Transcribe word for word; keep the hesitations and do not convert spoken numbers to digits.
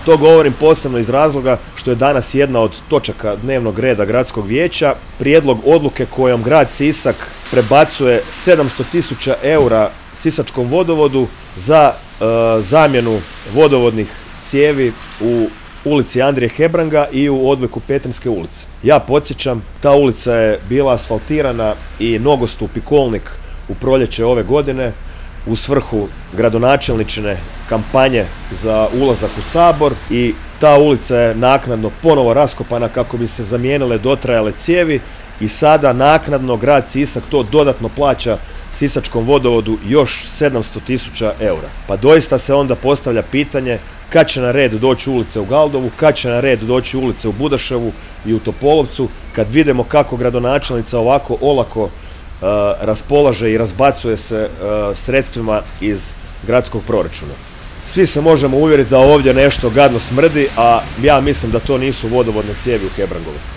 To govorim posebno iz razloga što je danas jedna od točaka dnevnog reda gradskog vijeća prijedlog odluke kojom grad Sisak prebacuje sedamsto tisuća eura sisačkom vodovodu za e, zamjenu vodovodnih cijevi u ulici Andrije Hebranga i u odvojku Petrinjske ulice. Ja podsjećam, ta ulica je bila asfaltirana i nogostup i kolnik u proljeće ove godine u svrhu gradonačelničine kampanje za ulazak u Sabor i ta ulica je naknadno ponovo raskopana kako bi se zamijenile dotrajale cijevi i sada naknadno grad Sisak to dodatno plaća sisačkom vodovodu još sedamsto tisuća eura. Pa doista se onda postavlja pitanje kad će na red doći ulice u Galdovu, kad će na red doći ulice u Budaševu i u Topolovcu, kad vidimo kako gradonačelnica ovako olako Uh, raspolaže i razbacuje se uh, sredstvima iz gradskog proračuna. Svi se možemo uvjeriti da ovdje nešto gadno smrdi, a ja mislim da to nisu vodovodne cijevi u Hebrangovu.